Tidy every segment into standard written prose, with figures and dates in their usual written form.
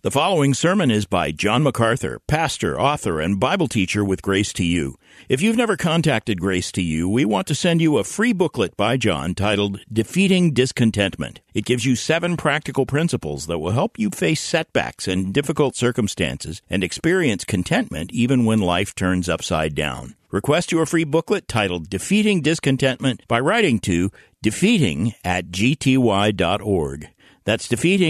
The following sermon is by John MacArthur, pastor, author, and Bible teacher with Grace to You. If you've never contacted Grace to You, we want to send you a free booklet by John titled Defeating Discontentment. It gives you 7 practical principles that will help you face setbacks and difficult circumstances and experience contentment even when life turns upside down. Request your free booklet titled Defeating Discontentment by writing to defeating@gty.org. That's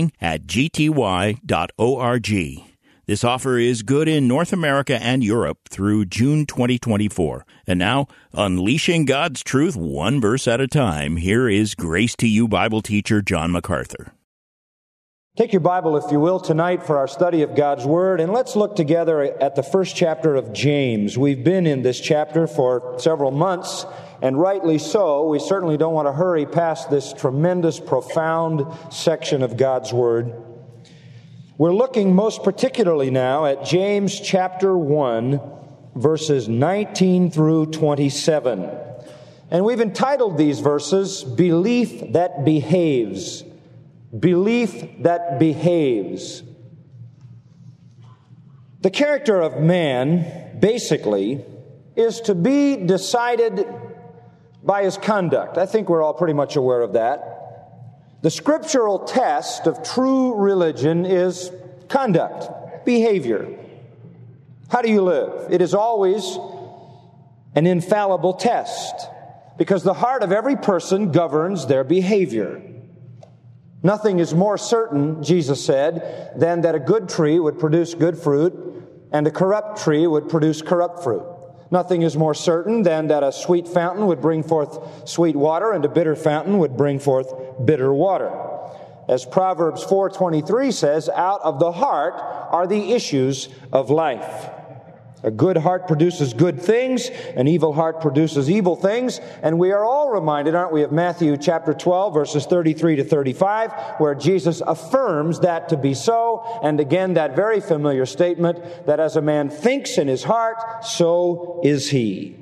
defeating@gty.org. This offer is good in North America and Europe through June 2024. And now, unleashing God's truth one verse at a time, here is Grace to You Bible teacher John MacArthur. Take your Bible, if you will, tonight for our study of God's Word, and let's look together at the first chapter of James. We've been in this chapter for several months, and rightly so. We certainly don't want to hurry past this tremendous, profound section of God's Word. We're looking most particularly now at James chapter 1, verses 19 through 27. And we've entitled these verses, Belief That Behaves. Belief that behaves. The character of man, basically, is to be decided by his conduct. I think we're all pretty much aware of that. The scriptural test of true religion is conduct, behavior. How do you live? It is always an infallible test, because the heart of every person governs their behavior. Nothing is more certain, Jesus said, than that a good tree would produce good fruit and a corrupt tree would produce corrupt fruit. Nothing is more certain than that a sweet fountain would bring forth sweet water and a bitter fountain would bring forth bitter water. As Proverbs 4:23 says, out of the heart are the issues of life. A good heart produces good things, an evil heart produces evil things, and we are all reminded, aren't we, of Matthew chapter 12, verses 33 to 35, where Jesus affirms that to be so, and again that very familiar statement that as a man thinks in his heart, so is he.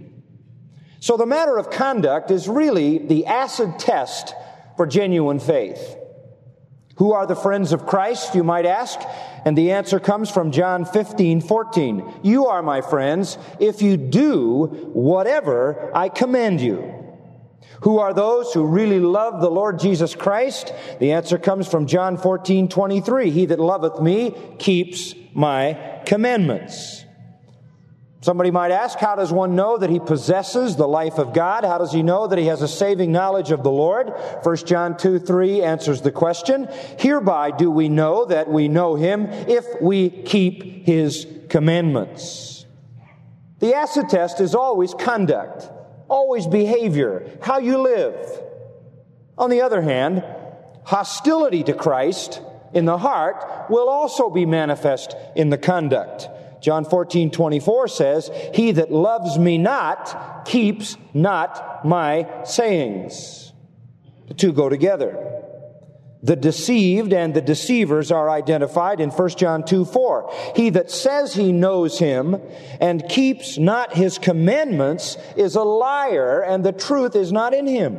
So the matter of conduct is really the acid test for genuine faith. Who are the friends of Christ, you might ask? And the answer comes from John 15:14. You are my friends if you do whatever I command you. Who are those who really love the Lord Jesus Christ? The answer comes from John 14:23. He that loveth me keeps my commandments. Somebody might ask, how does one know that he possesses the life of God? How does he know that he has a saving knowledge of the Lord? 1 John 2:3 answers the question. Hereby do we know that we know him if we keep his commandments. The acid test is always conduct, always behavior, how you live. On the other hand, hostility to Christ in the heart will also be manifest in the conduct. John 14:24 says, he that loves me not keeps not my sayings. The two go together. The deceived and the deceivers are identified in 1 John 2:4. He that says he knows him and keeps not his commandments is a liar, and the truth is not in him.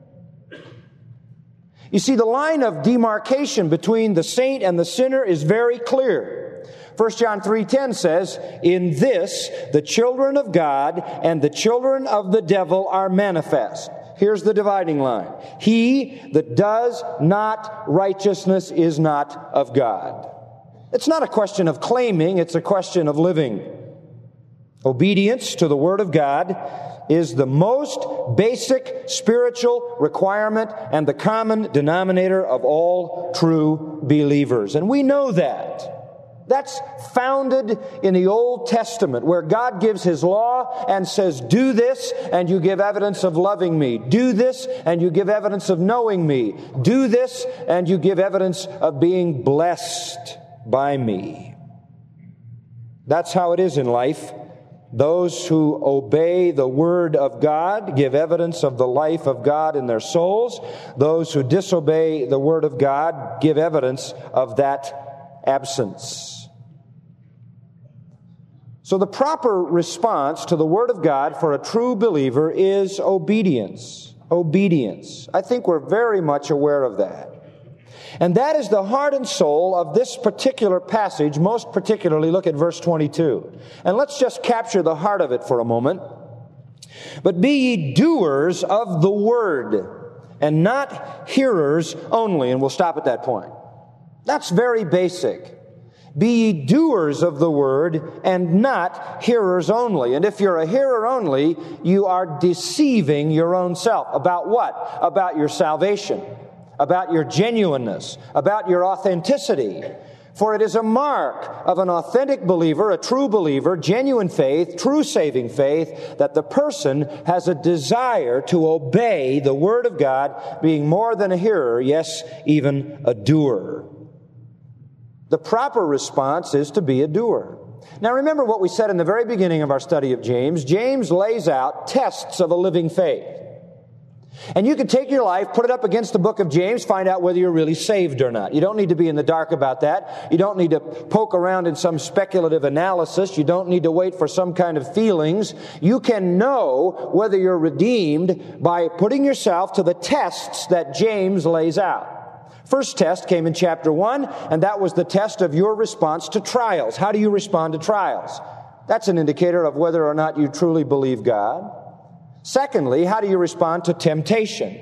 You see, the line of demarcation between the saint and the sinner is very clear. 1 John 3:10 says, in this the children of God and the children of the devil are manifest. Here's the dividing line. He that does not righteousness is not of God. It's not a question of claiming, it's a question of living. Obedience to the Word of God is the most basic spiritual requirement and the common denominator of all true believers. And we know that. That's founded in the Old Testament, where God gives His law and says, do this and you give evidence of loving me. Do this and you give evidence of knowing me. Do this and you give evidence of being blessed by me. That's how it is in life. Those who obey the Word of God give evidence of the life of God in their souls. Those who disobey the Word of God give evidence of that absence. So the proper response to the Word of God for a true believer is obedience. Obedience. I think we're very much aware of that. And that is the heart and soul of this particular passage. Most particularly, look at verse 22. And let's just capture the heart of it for a moment. But be ye doers of the word, and not hearers only. And we'll stop at that point. That's very basic. Be ye doers of the word, and not hearers only. And if you're a hearer only, you are deceiving your own self. About what? About your salvation, about your genuineness, about your authenticity. For it is a mark of an authentic believer, a true believer, genuine faith, true saving faith, that the person has a desire to obey the Word of God, being more than a hearer, yes, even a doer. The proper response is to be a doer. Now remember what we said in the very beginning of our study of James. James lays out tests of a living faith. And you can take your life, put it up against the book of James, find out whether you're really saved or not. You don't need to be in the dark about that. You don't need to poke around in some speculative analysis. You don't need to wait for some kind of feelings. You can know whether you're redeemed by putting yourself to the tests that James lays out. First test came in chapter 1, and that was the test of your response to trials. How do you respond to trials? That's an indicator of whether or not you truly believe God. Secondly, how do you respond to temptation?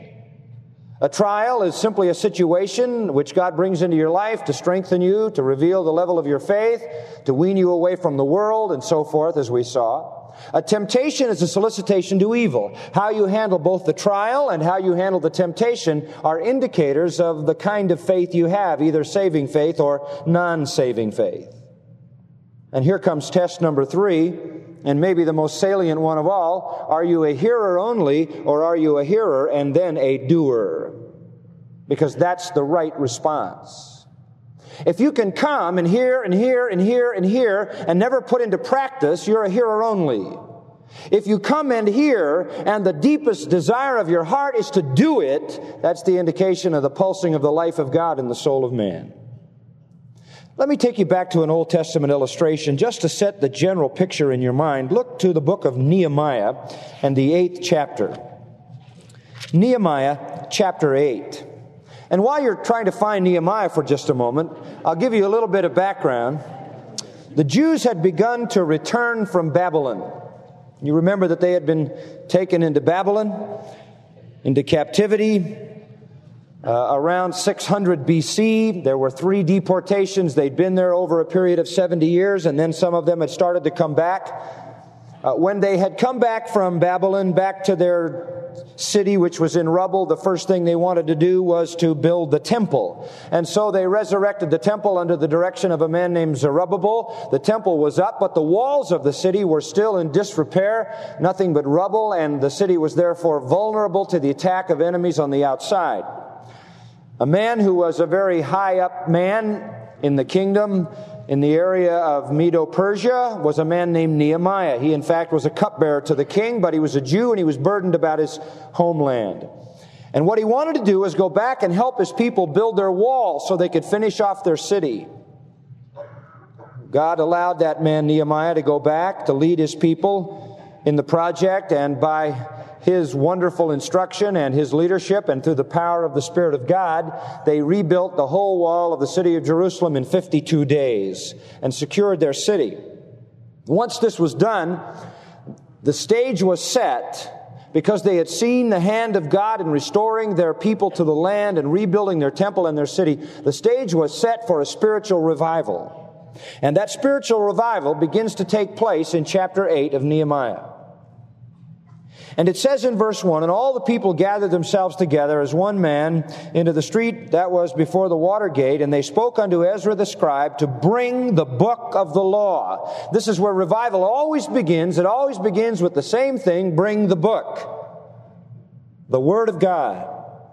A trial is simply a situation which God brings into your life to strengthen you, to reveal the level of your faith, to wean you away from the world, and so forth, as we saw. A temptation is a solicitation to evil. How you handle both the trial and how you handle the temptation are indicators of the kind of faith you have, either saving faith or non-saving faith. And here comes test number 3, and maybe the most salient one of all. Are you a hearer only, or are you a hearer and then a doer? Because that's the right response. If you can come and hear and hear and hear and hear and never put into practice, you're a hearer only. If you come and hear and the deepest desire of your heart is to do it, that's the indication of the pulsing of the life of God in the soul of man. Let me take you back to an Old Testament illustration just to set the general picture in your mind. Look to the book of Nehemiah and the 8th chapter. Nehemiah chapter 8. And while you're trying to find Nehemiah for just a moment, I'll give you a little bit of background. The Jews had begun to return from Babylon. You remember that they had been taken into Babylon, into captivity. Around 600 BC, there were 3 deportations. They'd been there over a period of 70 years, and then some of them had started to come back. When they had come back from Babylon, back to their city, which was in rubble, the first thing they wanted to do was to build the temple. And so they resurrected the temple under the direction of a man named Zerubbabel. The temple was up, but the walls of the city were still in disrepair, nothing but rubble, and the city was therefore vulnerable to the attack of enemies on the outside. A man who was a very high up man in the kingdom, in the area of Medo-Persia, was a man named Nehemiah. He, in fact, was a cupbearer to the king, but he was a Jew and he was burdened about his homeland. And what he wanted to do was go back and help his people build their wall so they could finish off their city. God allowed that man Nehemiah to go back to lead his people in the project, and by his wonderful instruction and his leadership and through the power of the Spirit of God, they rebuilt the whole wall of the city of Jerusalem in 52 days and secured their city. Once this was done, the stage was set because they had seen the hand of God in restoring their people to the land and rebuilding their temple and their city. The stage was set for a spiritual revival. And that spiritual revival begins to take place in chapter 8 of Nehemiah. And it says in verse 1, and all the people gathered themselves together as one man into the street that was before the water gate, and they spoke unto Ezra the scribe to bring the book of the law. This is where revival always begins. It always begins with the same thing: bring the book, the Word of God.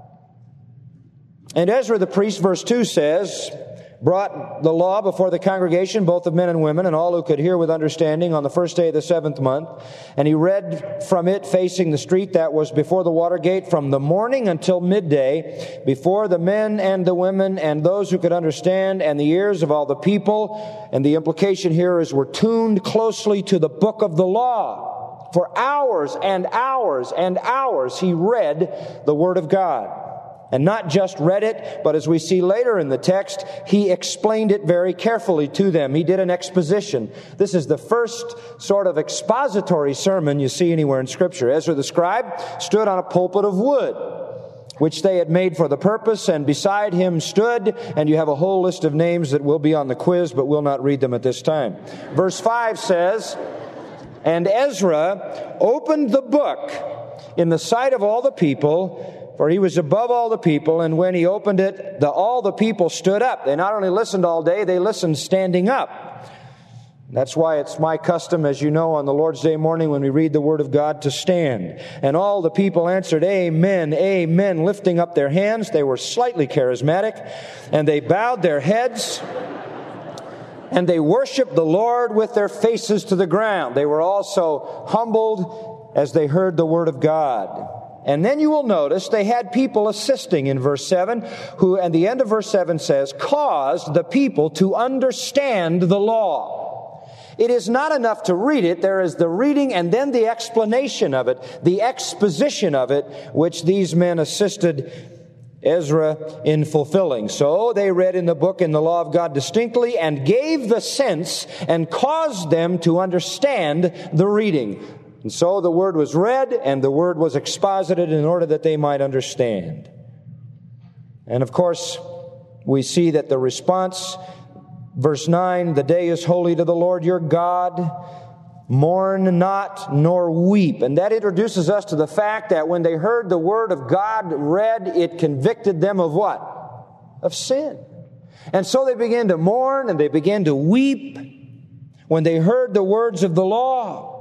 And Ezra the priest, verse 2 says, brought the law before the congregation, both of men and women, and all who could hear with understanding, on the first day of the 7th month. And he read from it facing the street that was before the water gate from the morning until midday, before the men and the women and those who could understand, and the ears of all the people. And the implication here is, were tuned closely to the book of the law. For hours and hours and hours he read the Word of God. And not just read it, but as we see later in the text, he explained it very carefully to them. He did an exposition. This is the first sort of expository sermon you see anywhere in Scripture. Ezra the scribe stood on a pulpit of wood, which they had made for the purpose, and beside him stood, and you have a whole list of names that will be on the quiz, but we'll not read them at this time. Verse 5 says, "And Ezra opened the book in the sight of all the people, for he was above all the people, and when he opened it, all the people stood up." They not only listened all day, they listened standing up. That's why it's my custom, as you know, on the Lord's Day morning when we read the Word of God, to stand. And all the people answered, "Amen, amen," lifting up their hands. They were slightly charismatic, and they bowed their heads, and they worshiped the Lord with their faces to the ground. They were also humbled as they heard the Word of God. And then you will notice they had people assisting in verse 7, who, and the end of verse 7 says, caused the people to understand the law. It is not enough to read it. There is the reading and then the explanation of it, the exposition of it, which these men assisted Ezra in fulfilling. So they read in the book in the law of God distinctly and gave the sense and caused them to understand the reading. And so the word was read and the word was exposited in order that they might understand. And of course, we see that the response, verse 9, "The day is holy to the Lord your God. Mourn not nor weep." And that introduces us to the fact that when they heard the word of God read, it convicted them of what? Of sin. And so they began to mourn and they began to weep when they heard the words of the law.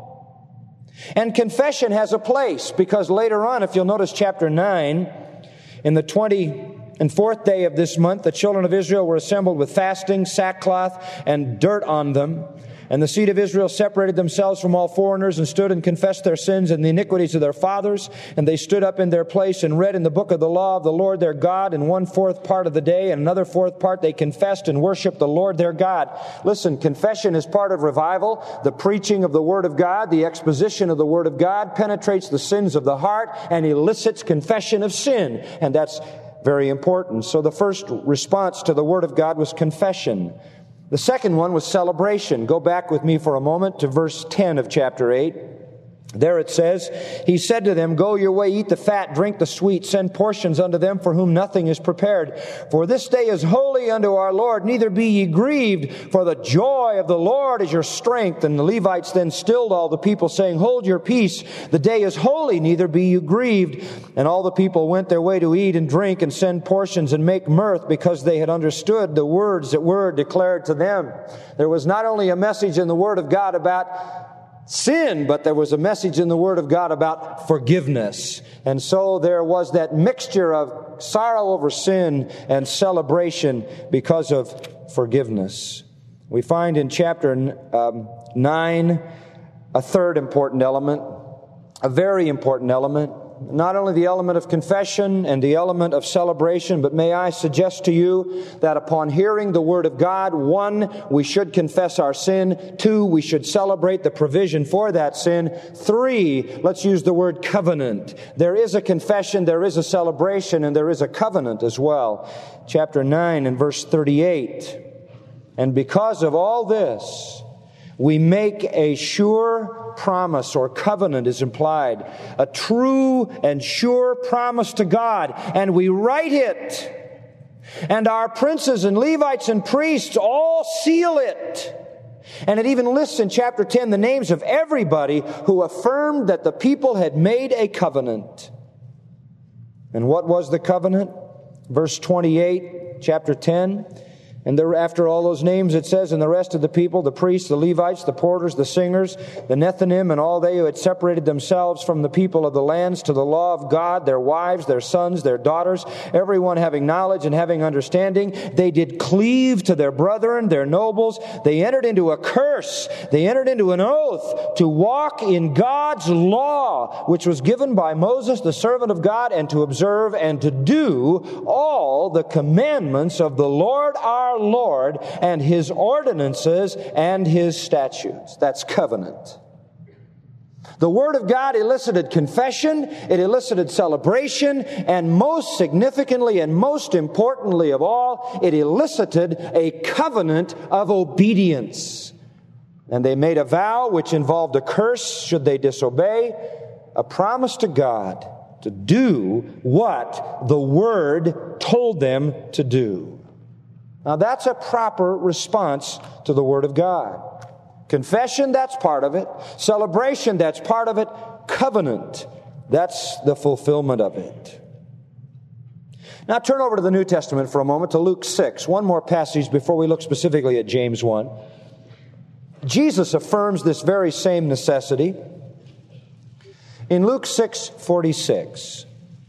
And confession has a place, because later on, if you'll notice chapter 9, in the 24th day of this month, the children of Israel were assembled with fasting, sackcloth, and dirt on them. And the seed of Israel separated themselves from all foreigners and stood and confessed their sins and the iniquities of their fathers. And they stood up in their place and read in the book of the law of the Lord their God in 1/4 part of the day, and another 4th part they confessed and worshiped the Lord their God. Listen, confession is part of revival. The preaching of the Word of God, the exposition of the Word of God penetrates the sins of the heart and elicits confession of sin. And that's very important. So the first response to the Word of God was confession. The second one was celebration. Go back with me for a moment to verse 10 of chapter 8. There it says, "He said to them, Go your way, eat the fat, drink the sweet, send portions unto them for whom nothing is prepared. For this day is holy unto our Lord, neither be ye grieved, for the joy of the Lord is your strength." And the Levites then stilled all the people, saying, "Hold your peace, the day is holy, neither be you grieved." And all the people went their way to eat and drink and send portions and make mirth, because they had understood the words that were declared to them. There was not only a message in the Word of God about sin, but there was a message in the Word of God about forgiveness. And so there was that mixture of sorrow over sin and celebration because of forgiveness. We find in chapter 9 a third important element, a very important element. Not only the element of confession and the element of celebration, but may I suggest to you that upon hearing the Word of God, 1, we should confess our sin. 2, we should celebrate the provision for that sin. 3, let's use the word covenant. There is a confession, there is a celebration, and there is a covenant as well. Chapter 9 and verse 38. "And because of all this, we make a sure promise," or covenant is implied, "a true and sure promise to God, and we write it, and our princes and Levites and priests all seal it." And it even lists in chapter 10 the names of everybody who affirmed that the people had made a covenant. And what was the covenant? Verse 28, chapter 10. And after all those names, it says, "And the rest of the people, the priests, the Levites, the porters, the singers, the Nethinim, and all they who had separated themselves from the people of the lands to the law of God, their wives, their sons, their daughters, everyone having knowledge and having understanding, they did cleave to their brethren, their nobles. They entered into a curse. They entered into an oath to walk in God's law, which was given by Moses, the servant of God, and to observe and to do all the commandments of the Lord our Lord, and His ordinances and His statutes." That's covenant. The Word of God elicited confession, it elicited celebration, and most significantly and most importantly of all, it elicited a covenant of obedience. And they made a vow which involved a curse should they disobey, a promise to God to do what the Word told them to do. Now that's a proper response to the Word of God. Confession, that's part of it. Celebration, that's part of it. Covenant, that's the fulfillment of it. Now turn over to the New Testament for a moment to Luke 6. One more passage before we look specifically at James 1. Jesus affirms this very same necessity in Luke 6:46.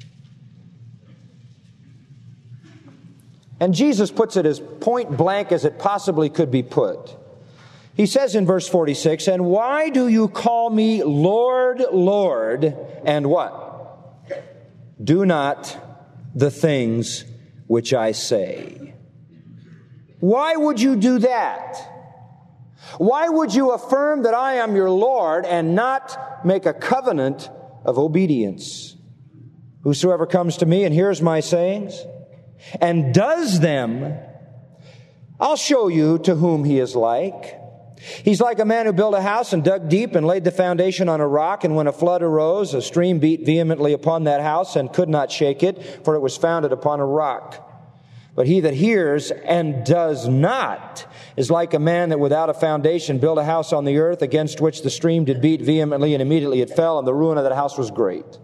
And Jesus puts it as point blank as it possibly could be put. He says in verse 46, "And why do you call me Lord, Lord, and what? Do not the things which I say." Why would you do that? Why would you affirm that I am your Lord and not make a covenant of obedience? "Whosoever comes to me and hears my sayings and does them, I'll show you to whom he is like. He's like a man who built a house and dug deep and laid the foundation on a rock. And when a flood arose, a stream beat vehemently upon that house and could not shake it, for it was founded upon a rock. But he that hears and does not is like a man that without a foundation built a house on the earth, against which the stream did beat vehemently, and immediately it fell, and the ruin of that house was great."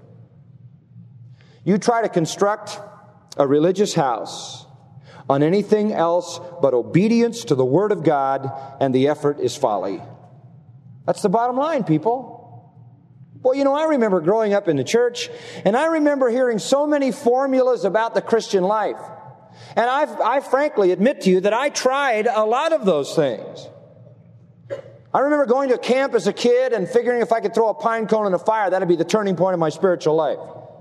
You try to construct a religious house on anything else but obedience to the Word of God, and the effort is folly. That's the bottom line, people. Well, I remember growing up in the church, and I remember hearing so many formulas about the Christian life. And I frankly admit to you that I tried a lot of those things. I remember going to camp as a kid and figuring if I could throw a pine cone in a fire, that'd be the turning point of my spiritual life.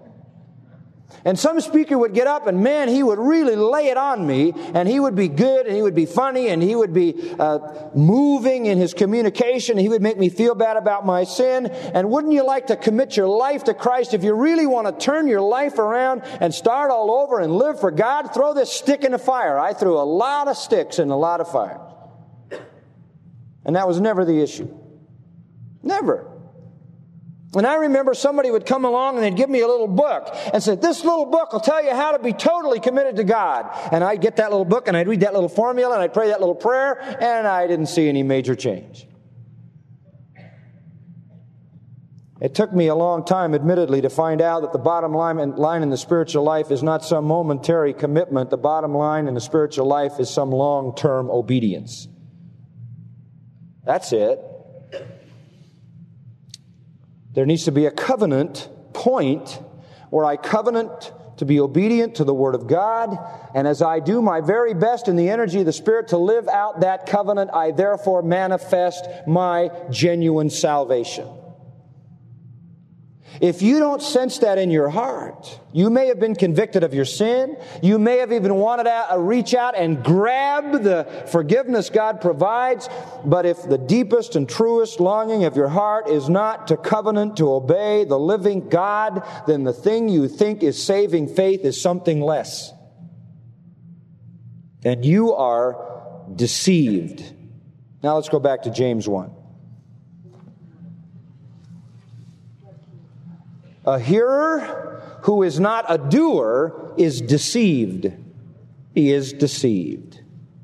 And some speaker would get up and, man, he would really lay it on me, and he would be good, and he would be funny, and he would be moving in his communication, and he would make me feel bad about my sin. And wouldn't you like to commit your life to Christ? If you really want to turn your life around and start all over and live for God, throw this stick in the fire. I threw a lot of sticks in a lot of fires. And that was never the issue. Never. And I remember somebody would come along and they'd give me a little book and say, "This little book will tell you how to be totally committed to God." And I'd get that little book and I'd read that little formula and I'd pray that little prayer, and I didn't see any major change. It took me a long time, admittedly, to find out that the bottom line in the spiritual life is not some momentary commitment. The bottom line in the spiritual life is some long-term obedience. That's it. There needs to be a covenant point where I covenant to be obedient to the Word of God, and as I do my very best in the energy of the Spirit to live out that covenant, I therefore manifest my genuine salvation. If you don't sense that in your heart, you may have been convicted of your sin. You may have even wanted to reach out and grab the forgiveness God provides. But if the deepest and truest longing of your heart is not to covenant, to obey the living God, then the thing you think is saving faith is something less. And you are deceived. Now let's go back to James 1. A hearer who is not a doer is deceived. He is deceived.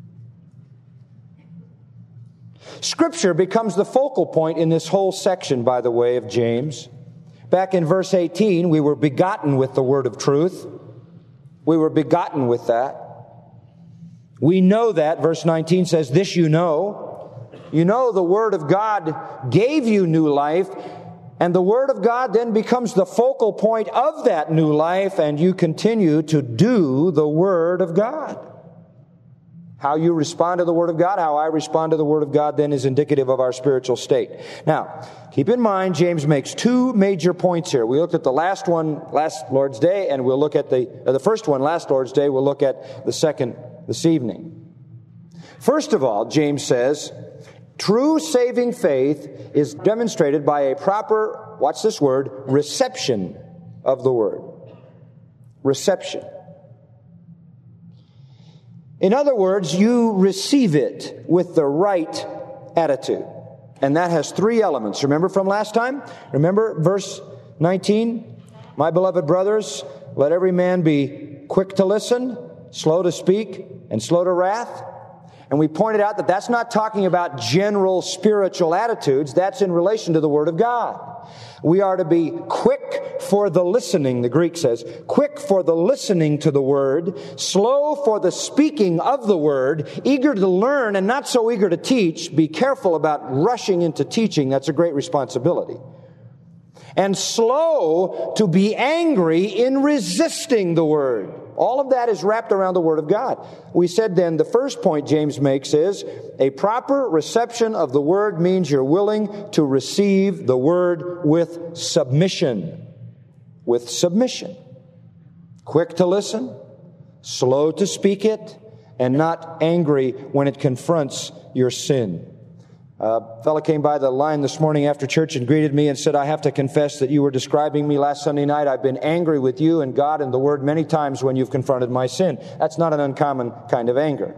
Scripture becomes the focal point in this whole section, by the way, of James. Back in verse 18, we were begotten with the word of truth. We were begotten with that. We know that. Verse 19 says, "This you know." You know the Word of God gave you new life. And the Word of God then becomes the focal point of that new life, and you continue to do the Word of God. How you respond to the Word of God, how I respond to the Word of God then is indicative of our spiritual state. Now, keep in mind, James makes two major points here. We looked at the last one last Lord's Day, and we'll look at the first one last Lord's Day. We'll look at the second this evening. First of all, James says, True saving faith is demonstrated by a proper, watch this word, reception of the Word. Reception. In other words, you receive it with the right attitude. And that has three elements. Remember from last time? Remember verse 19? My beloved brothers, let every man be quick to listen, slow to speak, and slow to wrath. And we pointed out that that's not talking about general spiritual attitudes. That's in relation to the Word of God. We are to be quick for the listening, the Greek says. Quick for the listening to the Word. Slow for the speaking of the Word. Eager to learn and not so eager to teach. Be careful about rushing into teaching. That's a great responsibility. And slow to be angry in resisting the Word. All of that is wrapped around the Word of God. We said then the first point James makes is a proper reception of the Word means you're willing to receive the Word with submission. With submission. Quick to listen, slow to speak it, and not angry when it confronts your sin. A fellow came by the line this morning after church and greeted me and said, I have to confess that you were describing me last Sunday night. I've been angry with you and God and the Word many times when you've confronted my sin. That's not an uncommon kind of anger.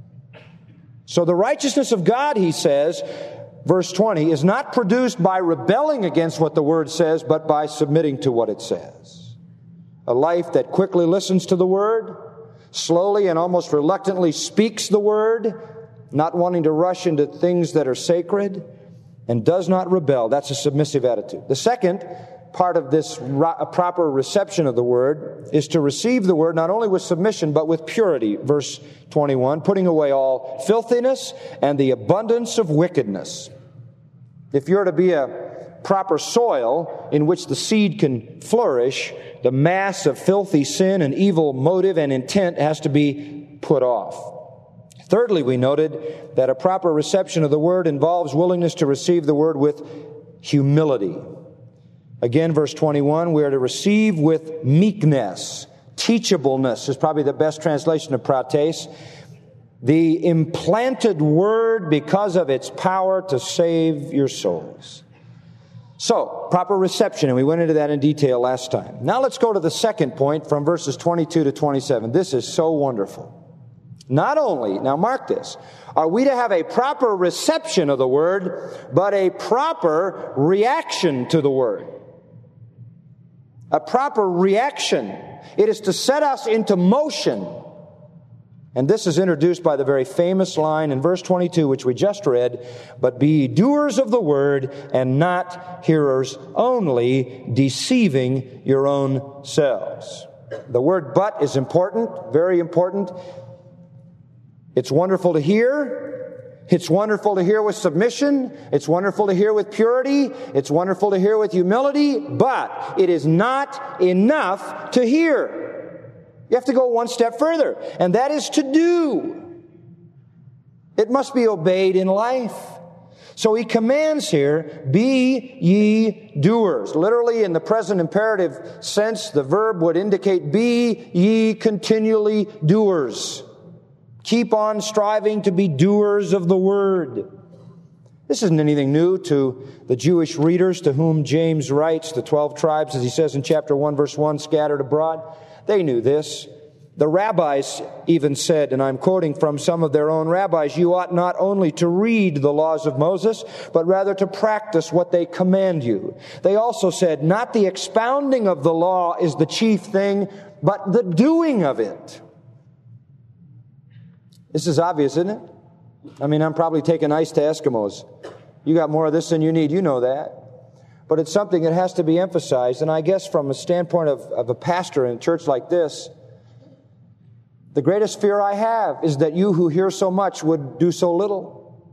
So the righteousness of God, he says, verse 20, is not produced by rebelling against what the Word says, but by submitting to what it says. A life that quickly listens to the Word, slowly and almost reluctantly speaks the Word, not wanting to rush into things that are sacred, and does not rebel. That's a submissive attitude. The second part of this proper reception of the Word is to receive the Word not only with submission, but with purity. Verse 21, putting away all filthiness and the abundance of wickedness. If you're to be a proper soil in which the seed can flourish, the mass of filthy sin and evil motive and intent has to be put off. Thirdly, we noted that a proper reception of the Word involves willingness to receive the Word with humility. Again, verse 21, we are to receive with meekness. Teachableness is probably the best translation of prates. The implanted Word because of its power to save your souls. So, proper reception, and we went into that in detail last time. Now let's go to the second point from verses 22 to 27. This is so wonderful. Not only, now mark this, are we to have a proper reception of the Word, but a proper reaction to the Word. A proper reaction. It is to set us into motion. And this is introduced by the very famous line in verse 22, which we just read, but be ye doers of the Word and not hearers only, deceiving your own selves. The word but is important, very important. It's wonderful to hear. It's wonderful to hear with submission. It's wonderful to hear with purity. It's wonderful to hear with humility. But it is not enough to hear. You have to go one step further, and that is to do. It must be obeyed in life. So he commands here, be ye doers. Literally, in the present imperative sense, the verb would indicate, be ye continually doers. Keep on striving to be doers of the Word. This isn't anything new to the Jewish readers to whom James writes, the 12 tribes, as he says in chapter 1, verse 1, scattered abroad. They knew this. The rabbis even said, and I'm quoting from some of their own rabbis, you ought not only to read the laws of Moses, but rather to practice what they command you. They also said, not the expounding of the law is the chief thing, but the doing of it. This is obvious, isn't it? I mean, I'm probably taking ice to Eskimos. You got more of this than you need. You know that. But it's something that has to be emphasized. And I guess from a standpoint of a pastor in a church like this, the greatest fear I have is that you who hear so much would do so little.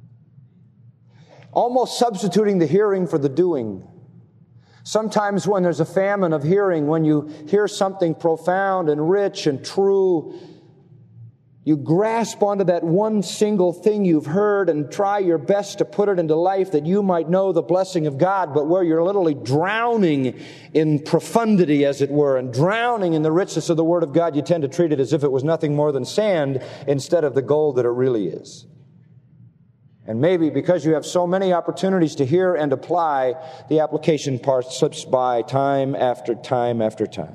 Almost substituting the hearing for the doing. Sometimes when there's a famine of hearing, when you hear something profound and rich and true, you grasp onto that one single thing you've heard and try your best to put it into life that you might know the blessing of God, but where you're literally drowning in profundity, as it were, and drowning in the richness of the Word of God, you tend to treat it as if it was nothing more than sand instead of the gold that it really is. And maybe because you have so many opportunities to hear and apply, the application part slips by time after time after time.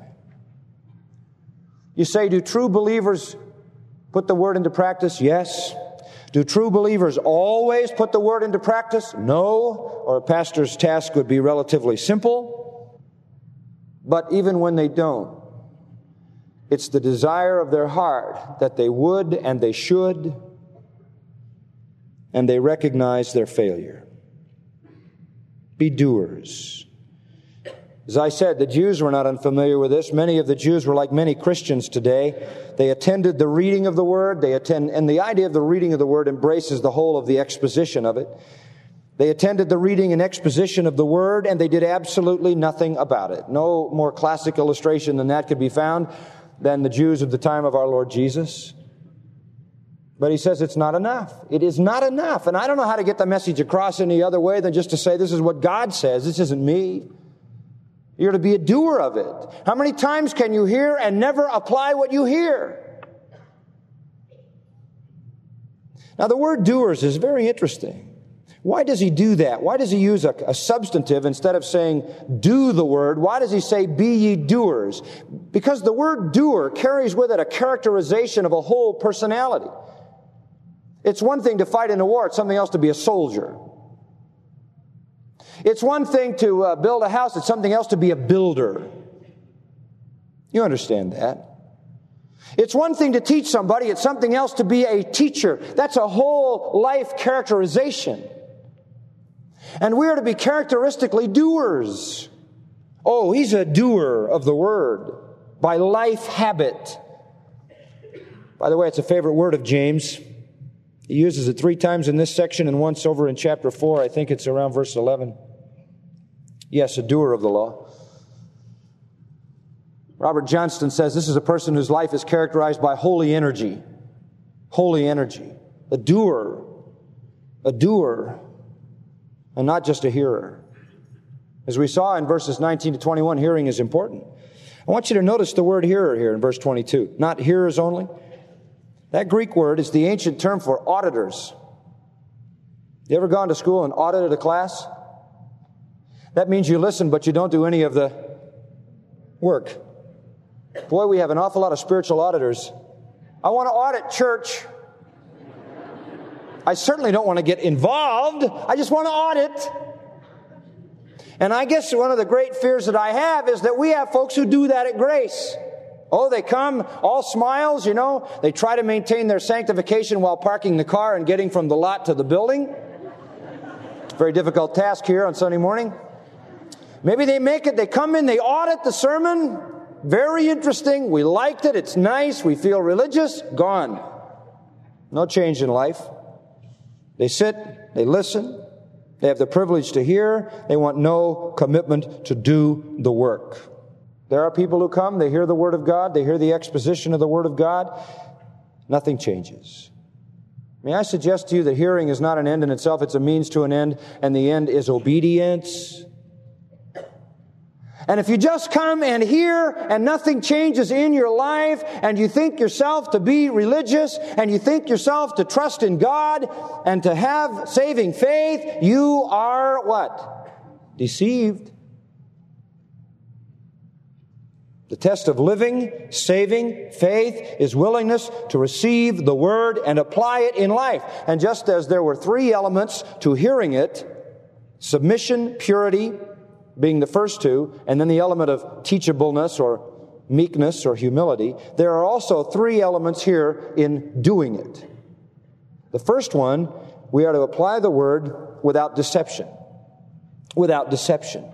You say, do true believers put the Word into practice? Yes. Do true believers always put the Word into practice? No. Or a pastor's task would be relatively simple. But even when they don't, it's the desire of their heart that they would and they should, and they recognize their failure. Be doers. As I said, the Jews were not unfamiliar with this. Many of the Jews were like many Christians today. They attended the reading of the Word. And the idea of the reading of the Word embraces the whole of the exposition of it. They attended the reading and exposition of the Word, and they did absolutely nothing about it. No more classic illustration than that could be found than the Jews of the time of our Lord Jesus. But he says it's not enough. It is not enough. And I don't know how to get the message across any other way than just to say this is what God says. This isn't me. You're to be a doer of it. How many times can you hear and never apply what you hear? Now the word doers is very interesting. Why does he do that? Why does he use a substantive instead of saying do the word? Why does he say be ye doers? Because the word doer carries with it a characterization of a whole personality. It's one thing to fight in a war. It's something else to be a soldier. It's one thing to build a house. It's something else to be a builder. You understand that. It's one thing to teach somebody. It's something else to be a teacher. That's a whole life characterization. And we are to be characteristically doers. Oh, he's a doer of the word by life habit. By the way, it's a favorite word of James. He uses it 3 times in this section and once over in chapter 4. I think it's around verse 11. Yes, a doer of the law. Robert Johnston says this is a person whose life is characterized by holy energy. Holy energy. A doer. A doer. And not just a hearer. As we saw in verses 19 to 21, hearing is important. I want you to notice the word hearer here in verse 22. Not hearers only. That Greek word is the ancient term for auditors. You ever gone to school and audited a class? That means you listen, but you don't do any of the work. Boy, we have an awful lot of spiritual auditors. I want to audit church. I certainly don't want to get involved. I just want to audit. And I guess one of the great fears that I have is that we have folks who do that at Grace. Oh, they come, all smiles, you know. They try to maintain their sanctification while parking the car and getting from the lot to the building. Very difficult task here on Sunday morning. Maybe they make it, they come in, they audit the sermon. Very interesting. We liked it. It's nice. We feel religious. Gone. No change in life. They sit, they listen. They have the privilege to hear. They want no commitment to do the work. There are people who come, they hear the Word of God, they hear the exposition of the Word of God. Nothing changes. May I suggest to you that hearing is not an end in itself, it's a means to an end, and the end is obedience. And if you just come and hear and nothing changes in your life, and you think yourself to be religious, and you think yourself to trust in God and to have saving faith, you are what? Deceived. The test of living, saving faith is willingness to receive the Word and apply it in life. And just as there were 3 elements to hearing it, submission, purity, being the first 2, and then the element of teachableness or meekness or humility, there are also 3 elements here in doing it. The first one, we are to apply the Word without deception. Without deception.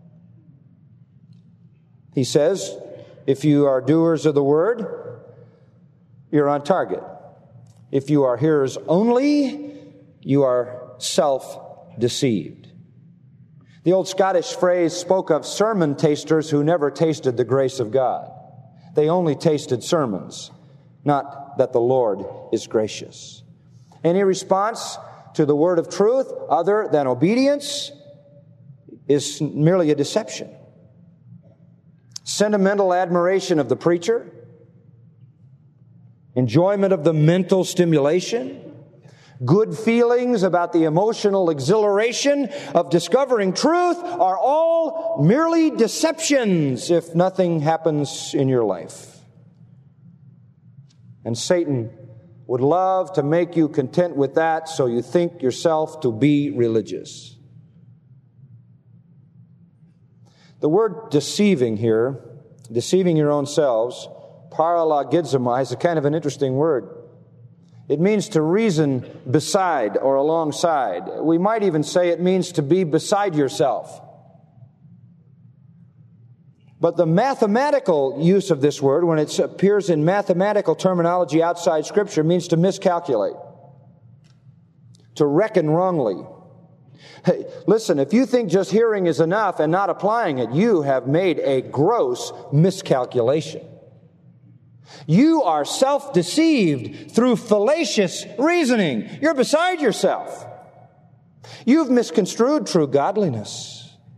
He says, if you are doers of the Word, you're on target. If you are hearers only, you are self-deceived. The old Scottish phrase spoke of sermon tasters who never tasted the grace of God. They only tasted sermons, not that the Lord is gracious. Any response to the word of truth other than obedience is merely a deception. Sentimental admiration of the preacher, enjoyment of the mental stimulation, Good feelings about the emotional exhilaration of discovering truth are all merely deceptions if nothing happens in your life. And Satan would love to make you content with that so you think yourself to be religious. The word deceiving here, deceiving your own selves, paralogizomai, is a kind of an interesting word. It means to reason beside or alongside. We might even say it means to be beside yourself. But the mathematical use of this word, when it appears in mathematical terminology outside Scripture, means to miscalculate, to reckon wrongly. Hey, listen, if you think just hearing is enough and not applying it, you have made a gross miscalculation. You are self-deceived through fallacious reasoning. You're beside yourself. You've misconstrued true godliness.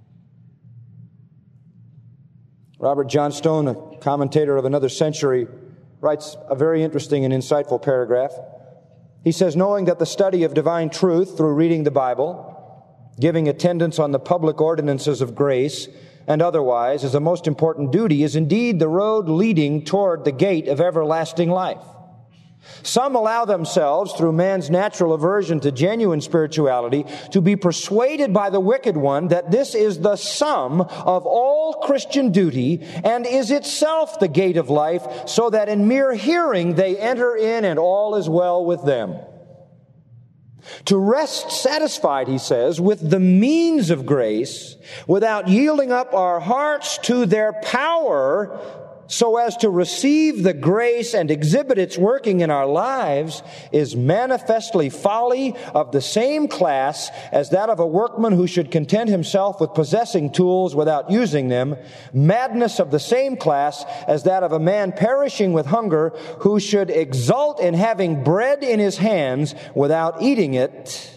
Robert Johnstone, a commentator of another century, writes a very interesting and insightful paragraph. He says, knowing that the study of divine truth through reading the Bible, giving attendance on the public ordinances of grace, and otherwise is the most important duty, is indeed the road leading toward the gate of everlasting life. Some allow themselves, through man's natural aversion to genuine spirituality, to be persuaded by the wicked one that this is the sum of all Christian duty and is itself the gate of life, so that in mere hearing they enter in and all is well with them. To rest satisfied, he says, with the means of grace, without yielding up our hearts to their power so as to receive the grace and exhibit its working in our lives, is manifestly folly of the same class as that of a workman who should content himself with possessing tools without using them, madness of the same class as that of a man perishing with hunger who should exult in having bread in his hands without eating it.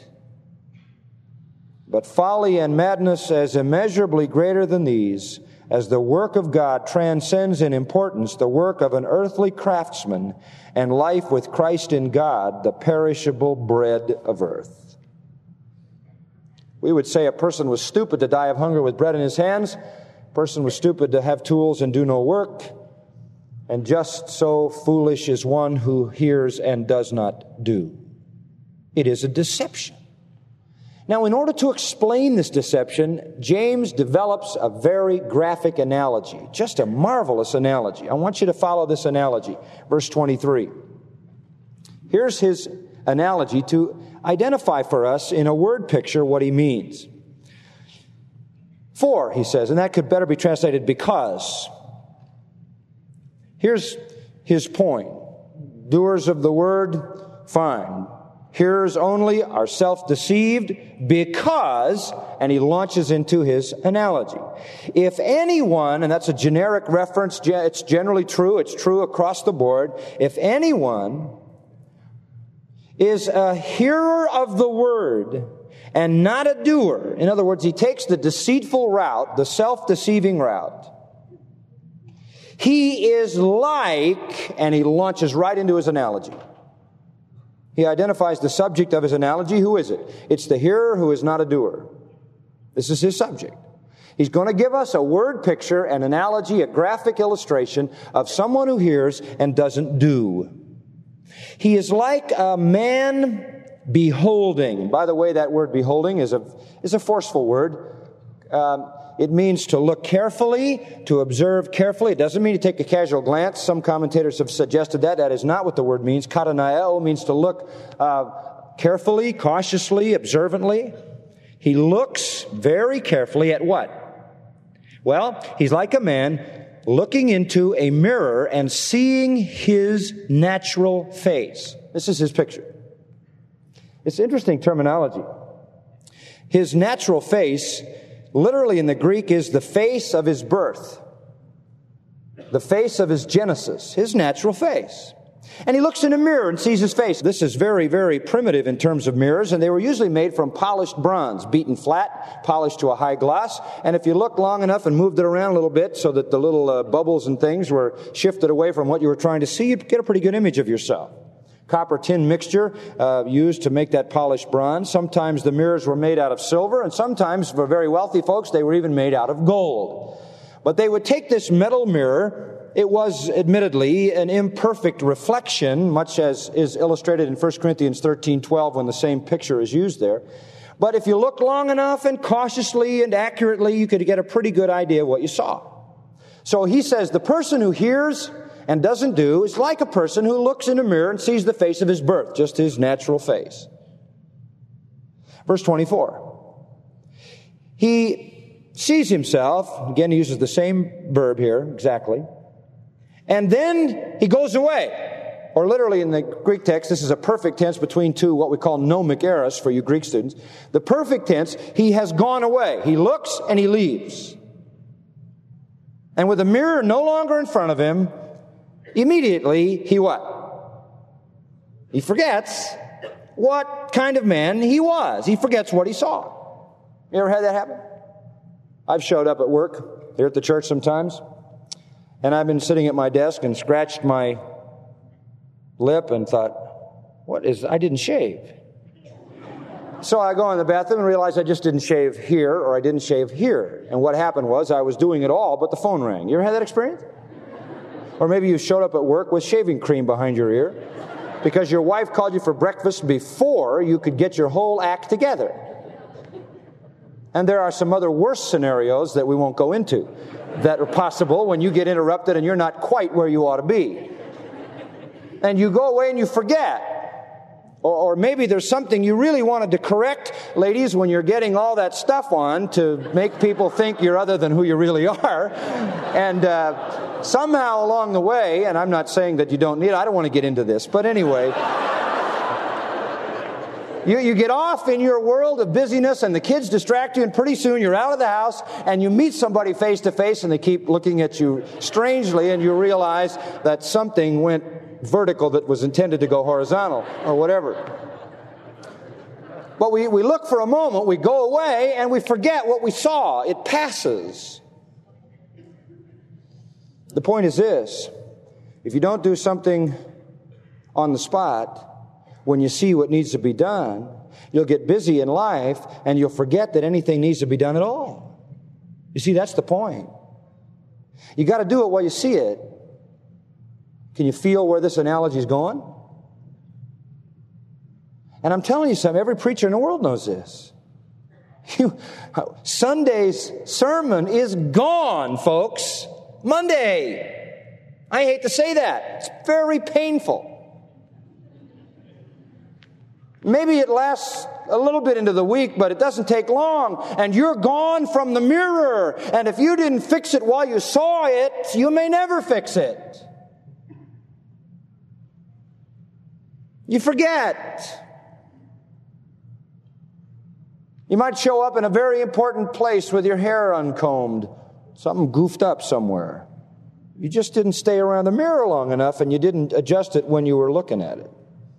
But folly and madness as immeasurably greater than these, as the work of God transcends in importance the work of an earthly craftsman, and life with Christ in God, the perishable bread of earth. We would say a person was stupid to die of hunger with bread in his hands. A person was stupid to have tools and do no work. And just so foolish is one who hears and does not do. It is a deception. Now, in order to explain this deception, James develops a very graphic analogy, just a marvelous analogy. I want you to follow this analogy. Verse 23. Here's his analogy to identify for us in a word picture what he means. For, he says, and that could better be translated because. Here's his point. Doers of the word, fine. Hearers only are self-deceived because, and he launches into his analogy. If anyone, and that's a generic reference, it's generally true, it's true across the board. If anyone is a hearer of the word and not a doer, in other words, he takes the deceitful route, the self-deceiving route, he is like, and he launches right into his analogy. He identifies the subject of his analogy. Who is it? It's the hearer who is not a doer. This is his subject. He's going to give us a word picture, an analogy, a graphic illustration of someone who hears and doesn't do. He is like a man beholding. By the way, that word beholding is a forceful word. It means to look carefully, to observe carefully. It doesn't mean to take a casual glance. Some commentators have suggested that. That is not what the word means. Katanaeo means to look carefully, cautiously, observantly. He looks very carefully at what? Well, he's like a man looking into a mirror and seeing his natural face. This is his picture. It's interesting terminology. His natural face, literally in the Greek, is the face of his birth, the face of his genesis, his natural face. And he looks in a mirror and sees his face. This is very, very primitive in terms of mirrors, and they were usually made from polished bronze, beaten flat, polished to a high gloss. And if you looked long enough and moved it around a little bit so that the little bubbles and things were shifted away from what you were trying to see, you'd get a pretty good image of yourself. copper tin mixture used to make that polished bronze. Sometimes the mirrors were made out of silver, and sometimes, for very wealthy folks, they were even made out of gold. But they would take this metal mirror. It was admittedly an imperfect reflection, much as is illustrated in 1 Corinthians 13:12 when the same picture is used there. But if you looked long enough and cautiously and accurately, you could get a pretty good idea of what you saw. So he says the person who hears and doesn't do is like a person who looks in a mirror and sees the face of his birth, just his natural face. Verse 24. He sees himself, again he uses the same verb here, exactly, and then he goes away. Or literally in the Greek text, this is a perfect tense between two, what we call nomic eras for you Greek students. The perfect tense, he has gone away. He looks and he leaves. And with the mirror no longer in front of him, immediately he what? He forgets what kind of man he was. He forgets what he saw. You ever had that happen? I've showed up at work here at the church sometimes, and I've been sitting at my desk and scratched my lip and thought, I didn't shave. So I go in the bathroom and realize I just didn't shave here or I didn't shave here. And what happened was I was doing it all, but the phone rang. You ever had that experience? Or maybe you showed up at work with shaving cream behind your ear because your wife called you for breakfast before you could get your whole act together. And there are some other worse scenarios that we won't go into that are possible when you get interrupted and you're not quite where you ought to be. And you go away and you forget. Or maybe there's something you really wanted to correct, ladies, when you're getting all that stuff on to make people think you're other than who you really are. And somehow along the way, and I'm not saying that you don't need it, I don't want to get into this, but anyway, you get off in your world of busyness and the kids distract you, and pretty soon you're out of the house and you meet somebody face to face and they keep looking at you strangely and you realize that something went vertical that was intended to go horizontal or whatever. But we look for a moment, we go away, and we forget what we saw. It passes. The point is this: if you don't do something on the spot when you see what needs to be done, you'll get busy in life and you'll forget that anything needs to be done at all. You see, that's the point. You got to do it while you see it. Can you feel where this analogy is going? And I'm telling you something, every preacher in the world knows this. Sunday's sermon is gone, folks. Monday. I hate to say that. It's very painful. Maybe it lasts a little bit into the week, but it doesn't take long. And you're gone from the mirror. And if you didn't fix it while you saw it, you may never fix it. You forget. You might show up in a very important place with your hair uncombed, something goofed up somewhere. You just didn't stay around the mirror long enough and you didn't adjust it when you were looking at it.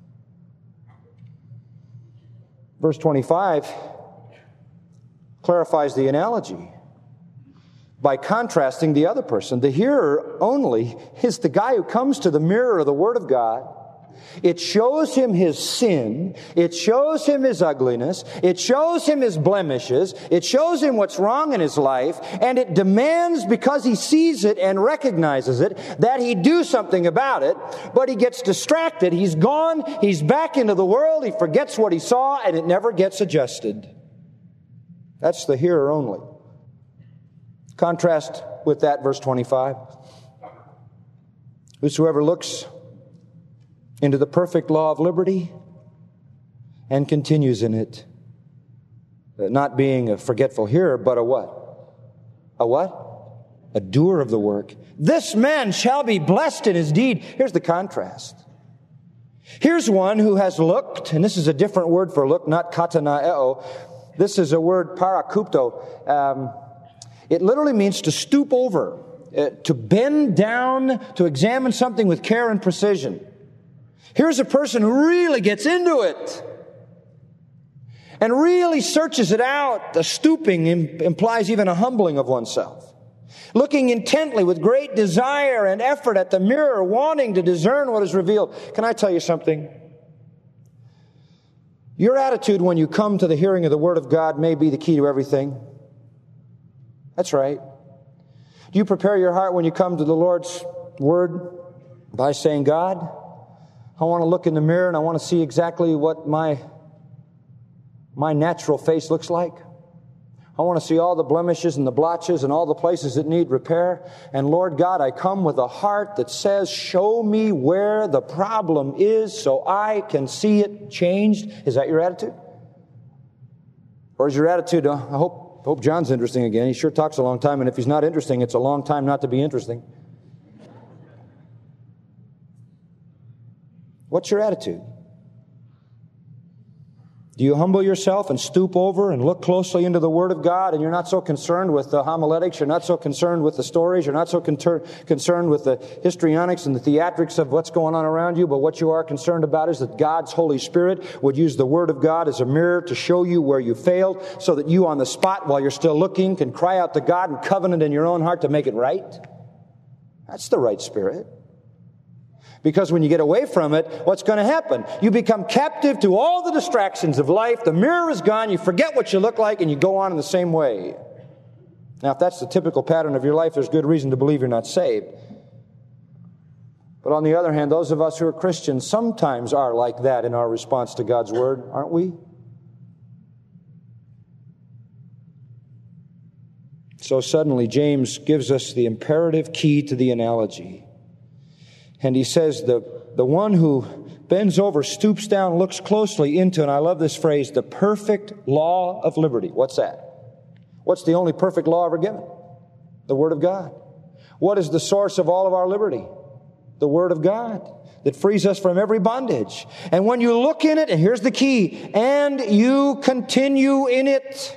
Verse 25 clarifies the analogy by contrasting the other person. The hearer only is the guy who comes to the mirror of the Word of God. It shows him his sin. It shows him his ugliness. It shows him his blemishes. It shows him what's wrong in his life. And it demands, because he sees it and recognizes it, that he do something about it. But he gets distracted. He's gone. He's back into the world. He forgets what he saw, and it never gets adjusted. That's the hearer only. Contrast with that, verse 25. Whosoever looks into the perfect law of liberty and continues in it, not being a forgetful hearer, but a what? A what? A doer of the work. This man shall be blessed in his deed. Here's the contrast. Here's one who has looked, and this is a different word for look, not katanaeo. This is a word parakupto. It literally means to stoop over, to bend down, to examine something with care and precision. Here's a person who really gets into it and really searches it out. The stooping implies even a humbling of oneself. looking intently with great desire and effort at the mirror, wanting to discern what is revealed. Can I tell you something? Your attitude when you come to the hearing of the Word of God may be the key to everything. That's right. Do you prepare your heart when you come to the Lord's Word by saying, God, I want to look in the mirror and I want to see exactly what my natural face looks like. I want to see all the blemishes and the blotches and all the places that need repair. And Lord God, I come with a heart that says, show me where the problem is so I can see it changed. Is that your attitude? Or is your attitude, I hope John's interesting again. He sure talks a long time, and if he's not interesting, it's a long time not to be interesting. What's your attitude? Do you humble yourself and stoop over and look closely into the Word of God, and you're not so concerned with the homiletics, you're not so concerned with the stories, you're not so concerned with the histrionics and the theatrics of what's going on around you, but what you are concerned about is that God's Holy Spirit would use the Word of God as a mirror to show you where you failed, so that you on the spot, while you're still looking, can cry out to God and covenant in your own heart to make it right? That's the right spirit. Because when you get away from it, what's going to happen? You become captive to all the distractions of life. The mirror is gone. You forget what you look like, and you go on in the same way. Now, if that's the typical pattern of your life, there's good reason to believe you're not saved. But on the other hand, those of us who are Christians sometimes are like that in our response to God's Word, aren't we? So suddenly, James gives us the imperative key to the analogy. And he says, the one who bends over, stoops down, looks closely into, and I love this phrase, the perfect law of liberty. What's that? What's the only perfect law ever given? The Word of God. What is the source of all of our liberty? The Word of God that frees us from every bondage. And when you look in it, and here's the key, and you continue in it.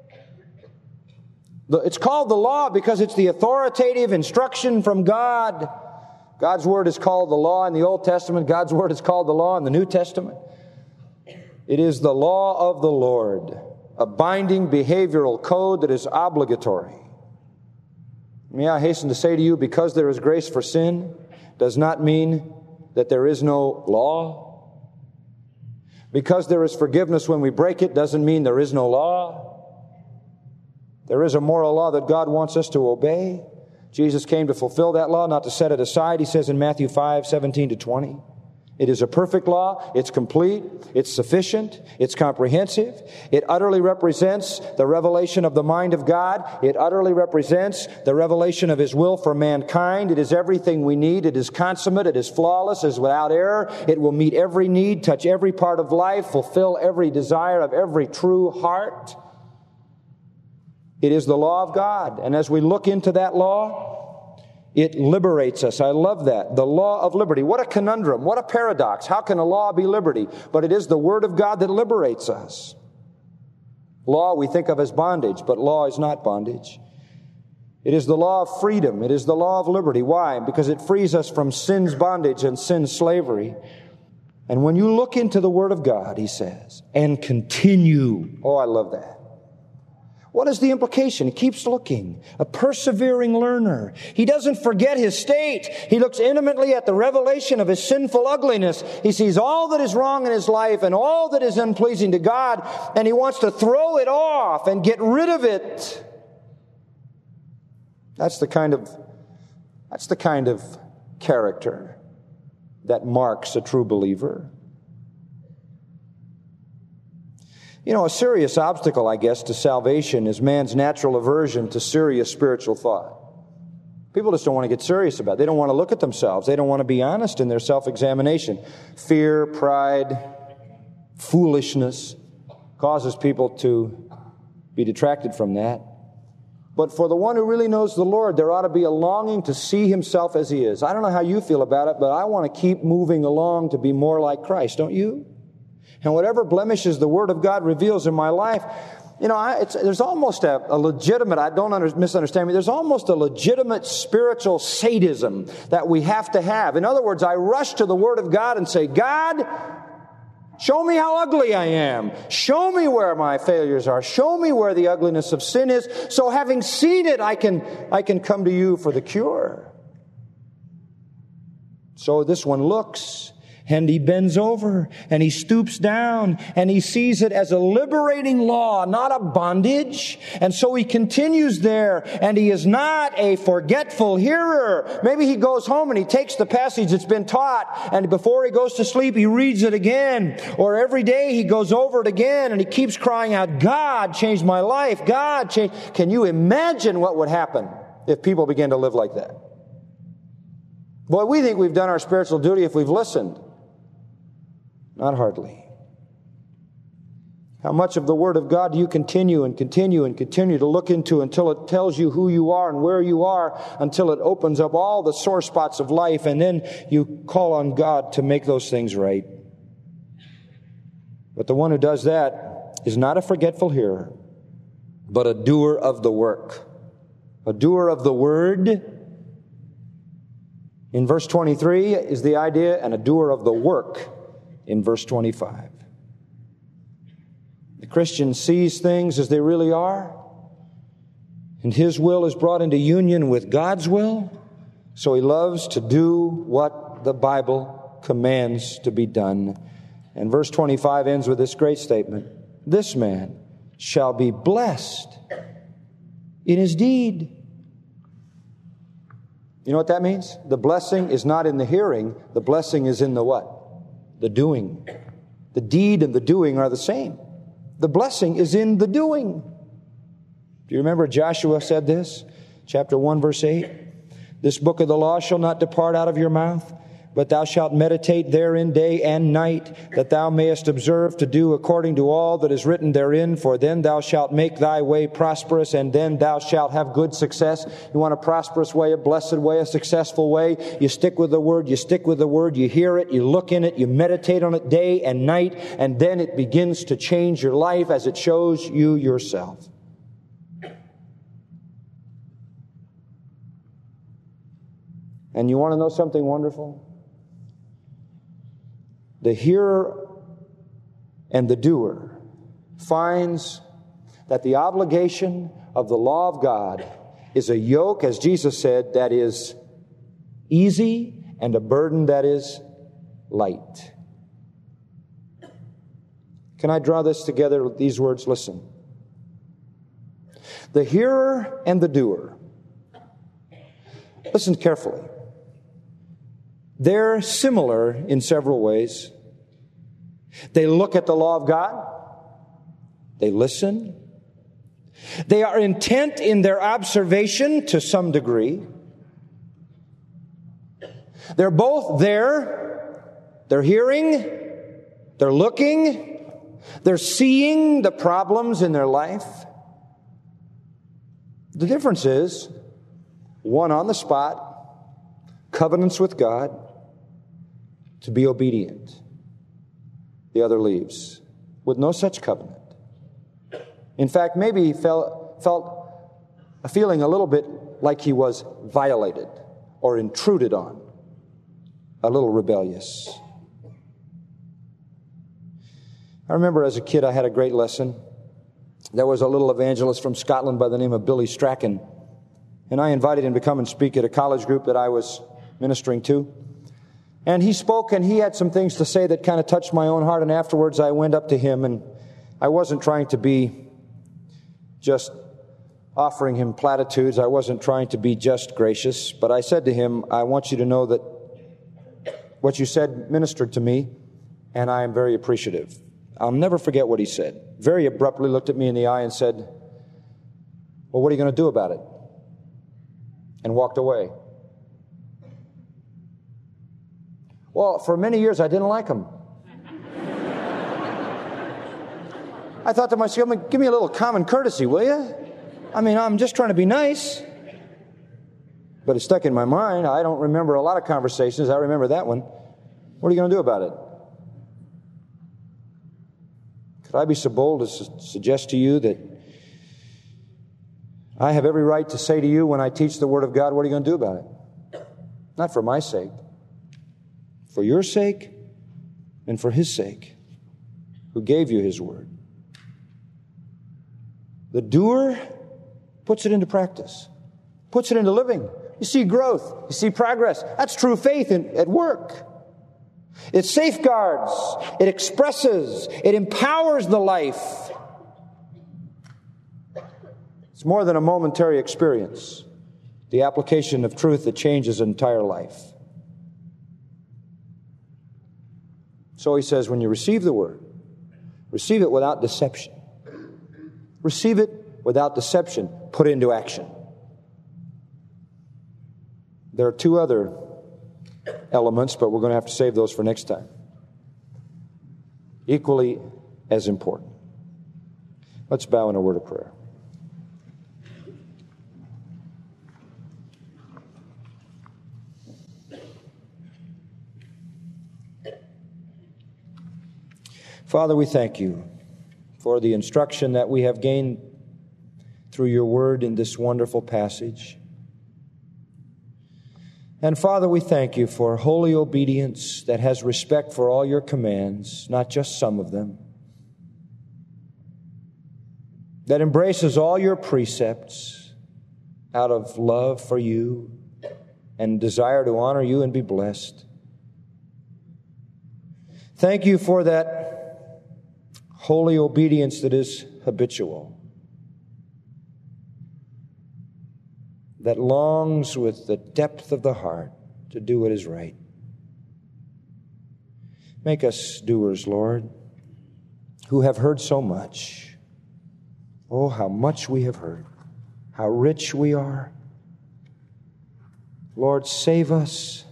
It's called the law because it's the authoritative instruction from God. God's Word is called the law in the Old Testament. God's Word is called the law in the New Testament. It is the law of the Lord, a binding behavioral code that is obligatory. May I hasten to say to you, because there is grace for sin, does not mean that there is no law. Because there is forgiveness when we break it, doesn't mean there is no law. There is a moral law that God wants us to obey. Jesus came to fulfill that law, not to set it aside, he says in Matthew 5:17-20. It is a perfect law, it's complete, it's sufficient, it's comprehensive. It utterly represents the revelation of the mind of God. It utterly represents the revelation of His will for mankind. It is everything we need. It is consummate, it is flawless, it is without error. It will meet every need, touch every part of life, fulfill every desire of every true heart. It is the law of God. And as we look into that law, it liberates us. I love that. The law of liberty. What a conundrum. What a paradox. How can a law be liberty? But it is the Word of God that liberates us. Law we think of as bondage, but law is not bondage. It is the law of freedom. It is the law of liberty. Why? Because it frees us from sin's bondage and sin's slavery. And when you look into the Word of God, he says, and continue. Oh, I love that. What is the implication? He keeps looking. A persevering learner. He doesn't forget his state. He looks intimately at the revelation of his sinful ugliness. He sees all that is wrong in his life and all that is unpleasing to God, and he wants to throw it off and get rid of it. That's the kind of character that marks a true believer. You know, a serious obstacle, I guess, to salvation is man's natural aversion to serious spiritual thought. People just don't want to get serious about it. They don't want to look at themselves. They don't want to be honest in their self-examination. Fear, pride, foolishness causes people to be detracted from that. But for the one who really knows the Lord, there ought to be a longing to see himself as he is. I don't know how you feel about it, but I want to keep moving along to be more like Christ, don't you? And whatever blemishes the Word of God reveals in my life, you know, there's almost a legitimate, misunderstand me, there's almost a legitimate spiritual sadism that we have to have. In other words, I rush to the Word of God and say, God, Show me how ugly I am. Show me where my failures are. Show me where the ugliness of sin is. So having seen it, I can come to you for the cure. So this one looks, and he bends over, and he stoops down, and he sees it as a liberating law, not a bondage. And so he continues there, and he is not a forgetful hearer. Maybe he goes home and he takes the passage that's been taught, and before he goes to sleep, he reads it again. Or every day he goes over it again, and he keeps crying out, God changed my life. God changed. Can you imagine what would happen if people began to live like that? Boy, we think we've done our spiritual duty if we've listened. Not hardly. How much of the Word of God do you continue to look into until it tells you who you are and where you are, until it opens up all the sore spots of life, and then you call on God to make those things right? But the one who does that is not a forgetful hearer, but a doer of the work. A doer of the Word. In verse 23 is the idea, and a doer of the work in verse 25. The Christian sees things as they really are, and his will is brought into union with God's will, so he loves to do what the Bible commands to be done. And verse 25 ends with this great statement: this man shall be blessed in his deed. You know what that means? The blessing is not in the hearing. The blessing is in the what? The doing. The deed and the doing are the same. The blessing is in the doing. Do you remember Joshua said this? Chapter 1, verse 8. This book of the law shall not depart out of your mouth, but thou shalt meditate therein day and night, that thou mayest observe to do according to all that is written therein. For then thou shalt make thy way prosperous, and then thou shalt have good success. You want a prosperous way, a blessed way, a successful way? You stick with the Word, you stick with the Word, you hear it, you look in it, you meditate on it day and night, and then it begins to change your life as it shows you yourself. And you want to know something wonderful? The hearer and the doer finds that the obligation of the law of God is a yoke, as Jesus said, that is easy, and a burden that is light. Can I draw this together with these words? Listen. The hearer and the doer. Listen carefully. They're similar in several ways. They look at the law of God. They listen. They are intent in their observation to some degree. They're both there. They're hearing. They're looking. They're seeing the problems in their life. The difference is, one on the spot, covenants with God, to be obedient. The other leaves with no such covenant. In fact, maybe he felt a feeling a little bit like he was violated or intruded on, a little rebellious. I remember as a kid I had a great lesson. There was a little evangelist from Scotland by the name of Billy Strachan, and I invited him to come and speak at a college group that I was ministering to. And he spoke, and he had some things to say that kind of touched my own heart, and afterwards I went up to him, and I wasn't trying to be just offering him platitudes. I wasn't trying to be just gracious, but I said to him, I want you to know that what you said ministered to me, and I am very appreciative. I'll never forget what he said. Very abruptly looked at me in the eye and said, well, what are you going to do about it? And walked away. Well, for many years I didn't like him. I thought to myself, give me a little common courtesy, will you? I mean, I'm just trying to be nice. But it stuck in my mind. I don't remember a lot of conversations. I remember that one. What are you going to do about it? Could I be so bold as to suggest to you that I have every right to say to you when I teach the Word of God, what are you going to do about it? Not for my sake. For your sake and for His sake. who gave you His Word. The doer puts it into practice, puts it into living. You see growth, you see progress. That's true faith at work. It safeguards, it expresses, it empowers the life. It's more than a momentary experience. The application of truth that changes an entire life. So he says, when you receive the Word, receive it without deception. Receive it without deception. Put it into action. There are two other elements, but we're going to have to save those for next time. Equally as important. Let's bow in a word of prayer. Father, we thank you for the instruction that we have gained through your word in this wonderful passage. And Father, we thank you for holy obedience that has respect for all your commands, not just some of them, that embraces all your precepts out of love for you and desire to honor you and be blessed. Thank you for that holy obedience that is habitual, that longs with the depth of the heart to do what is right. Make us doers, Lord, who have heard so much. Oh, how much we have heard, how rich we are. Lord, save us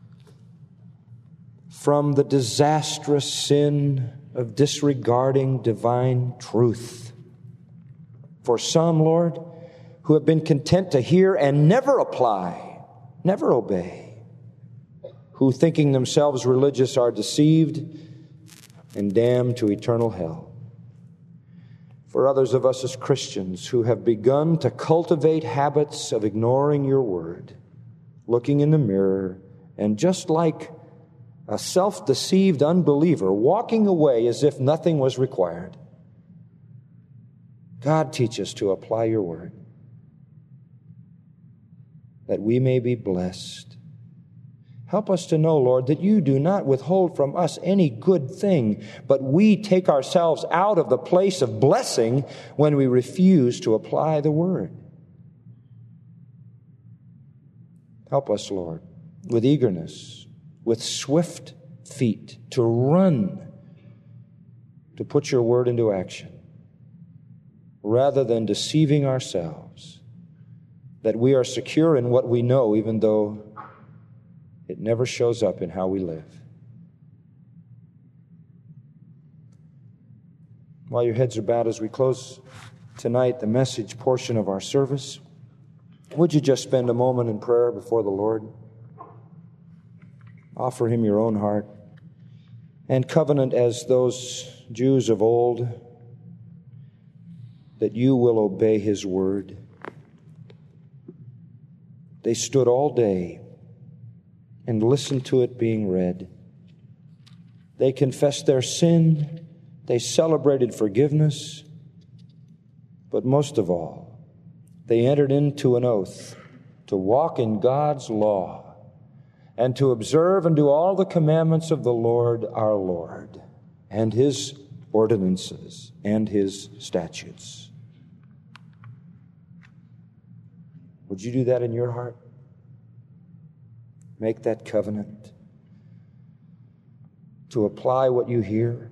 from the disastrous sin of disregarding divine truth. For some, Lord, who have been content to hear and never apply, never obey, who thinking themselves religious are deceived and damned to eternal hell. For others of us as Christians who have begun to cultivate habits of ignoring your word, looking in the mirror, and just like a self-deceived unbeliever walking away as if nothing was required. God, teach us to apply your word, that we may be blessed. Help us to know, Lord, that you do not withhold from us any good thing, but we take ourselves out of the place of blessing when we refuse to apply the word. Help us, Lord, with eagerness, with swift feet, to run, to put your word into action, rather than deceiving ourselves, that we are secure in what we know, even though it never shows up in how we live. While your heads are bowed as we close tonight the message portion of our service, would you just spend a moment in prayer before the Lord? Offer him your own heart and covenant as those Jews of old that you will obey his word. They stood all day and listened to it being read. They confessed their sin. They celebrated forgiveness. But most of all, they entered into an oath to walk in God's law and to observe and do all the commandments of the Lord our Lord and his ordinances and his statutes. Would you do that in your heart? Make that covenant to apply what you hear.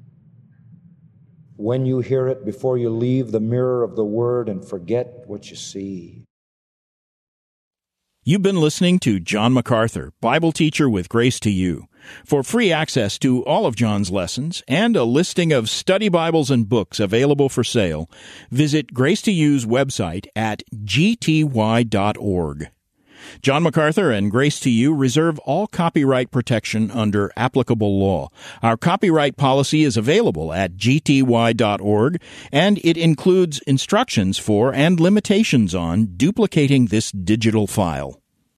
When you hear it, before you leave the mirror of the Word and forget what you see. You've been listening to John MacArthur, Bible teacher with Grace to You. For free access to all of John's lessons and a listing of study Bibles and books available for sale, visit Grace to You's website at gty.org. John MacArthur and Grace to You reserve all copyright protection under applicable law. Our copyright policy is available at gty.org, and it includes instructions for and limitations on duplicating this digital file.